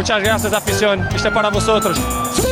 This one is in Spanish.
Muchas gracias, afición. Este es para vosotros. ¡Sí!